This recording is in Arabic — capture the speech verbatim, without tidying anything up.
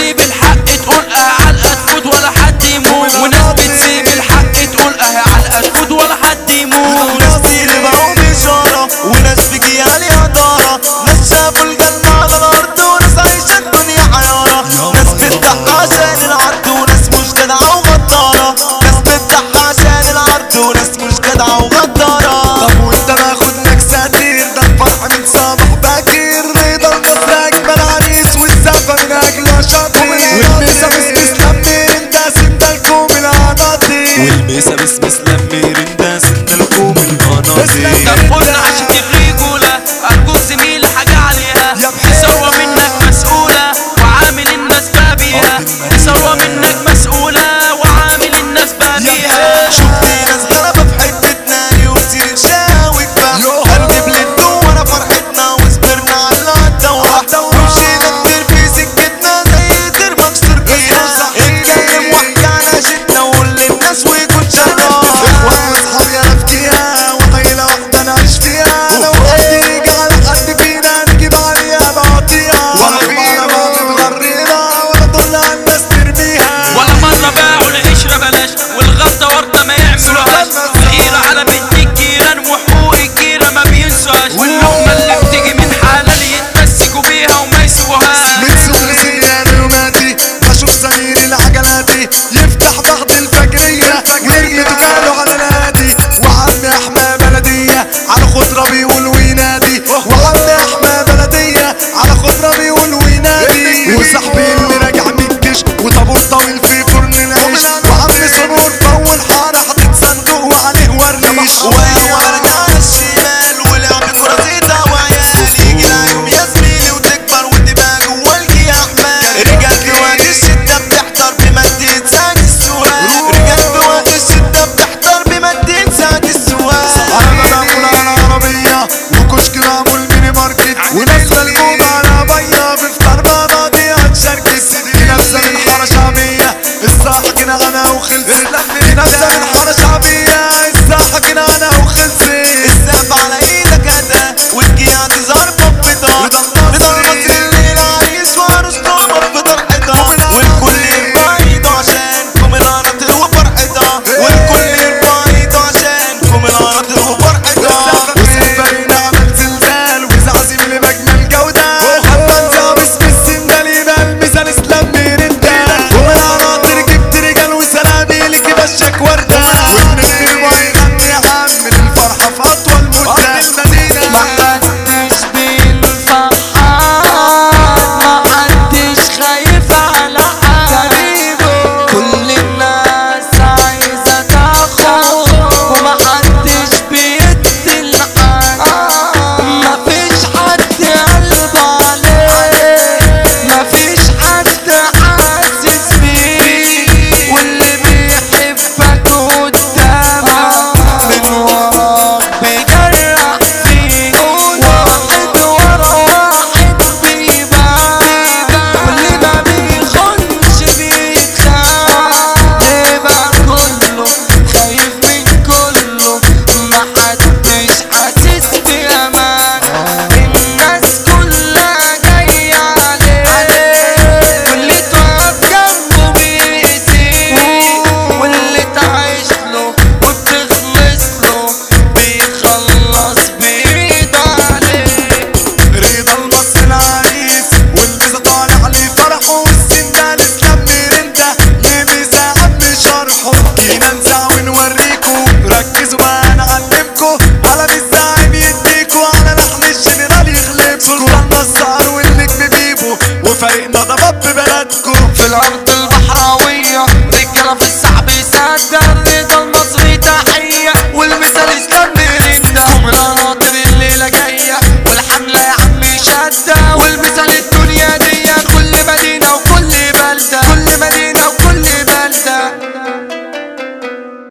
بتسيب الحق تقول اه علقة تفوت ولا حد يموت، وناس بتسيب الحق تقول اه علقة تفوت ولا حد يموت. ناس بيربعوا بإشارة وناس بيجي عليها دارة، ناس شافوا الجنة على الأرض وناس عايشة الدنيا حيارة، ناس بتضحى عشان العرض وناس مش جدعة وغدارة، ناس بتضحى عشان العرض وناس مش جدعة وغدارة. طب وانت باخد لك ساتير، ده الفرح من صباح باكر، رضا القصر أجمل عريس والزفة من أجله شاطر، والميسة بسبس لمير انت سندلكم العناطير، والميسة بسبس لمير انت سندلكم العناطير. طب قلنا عشان الرجولة أرجوك زميل حاجة عليها، دي ثروة منك مسؤولة وعامل الناس بابيها، دي ثروة منك مسؤولة وعامل الناس بابيها. شفت ناس غلبة في حتتنا يوزير شاوي كفاح، قلبي بلد ورا فرحتنا وصبرنا على الدورة، ومشينا كتير في سكتنا زي دير مكسور فيها، اتكلم واحكي عن عشتنا وقول للناس ويكون شرف. اخوان واصحابي انا فيها وطيلة واحدة نعيش فيها، لو حد يجي على حد فينا نجيب عليها بعطيها، ولا فينا ما بتغرينا ولا طول على الناس ترميها، ولا مرة باعوا العشرة بلاش والغلطة وردة ما يعملوهاش، الغيرة على بنت الجيران وحقوق الجيرة ما بينسوهاش، واللقمة اللي بتيجي من حلال يتمسكوا بيها وما يسيبوهاش. من صغر سياري وماتي بشوف سمير العجلاتي يفتح بغد الفجرية ويرمي دكانه على نادي، وعمي احمى بلدية على خضرة بيقول وينادي، وعمي احمى بلدية على خضرة بيقول وينادي، وصاحبي اللي راجع من الجيش وطابور طويل في فرن العيش، وعمي صبور في اول حارة حاطط صندوق وعليه ورنيش، وانا راجع على الشمال ولعب كرة زيتها وعيالي، يجي العيوم يا زميلي وتكبر وتبقى جوا الجي احمال، رجال في وقت الشدة بتحضر بمادة ساعة السواق، رجال في وقت الشدة بتحضر بمادة ساعة السواق. عربة معمولة على عربية وكشك معمول ميني ماركت، وناس ملمومة على بيا بفطار بناضي هتشاركت، في نفس الحارة شعبية الساحة كنا انا وخلصت، في نفس الحارة شعبية الساحة كنا انا وخلصت، السقف على ايدك هدا والجي اعتذار بفضار، رضا المصري اللي العريس وعروسته بفضار حدا، والكل يرفع ايده عشانكم العناطر وفرحتها، والكل يرفع ايده عشانكم العناطر وفرحتها. وسفرنا عمل زلزال وزعزم اللي بجمل جودة، وحتى نزع باسم السندال يبقى المثال اسلام ميرندا، والعناطر جبت رجال وسلاميلك يبشك وردة، والنجم ويغني عم الفرحة في أطول مدة. المدينة محدش بالفرحان، محدش خايف على حبيبه، كل الناس عايزة تاخد ومحدش بيدي لحد، مفيش حد قلبه عليه، مفيش حد حاسس بيه، واللي بيحبك قدامك من وراك بيجرح فيك، واحد ورا واحد بيبان، واللي ما بيخونش بيتخان، يبقى كله خايف من كله، محدش حاسس بأمان، الناس كلها جاية عليه، واللي تقف جنبه بيأذيه، واللي تعيش له وبتخلص له بيخلص بإيده عليه. رضا المصري العريس والميزة طالع لي فرحه، والسندال اسلام ميرندا لميزة عم شرحه، جينا نزع ونوريكوا ركزوا بقى نعلمكوا، على بالزعيم يديكوا على لحن الجنرال يغلبكوا، سلطان نصار والنجم بيبو وفريقنا ضباب ببلدكوا، في العرض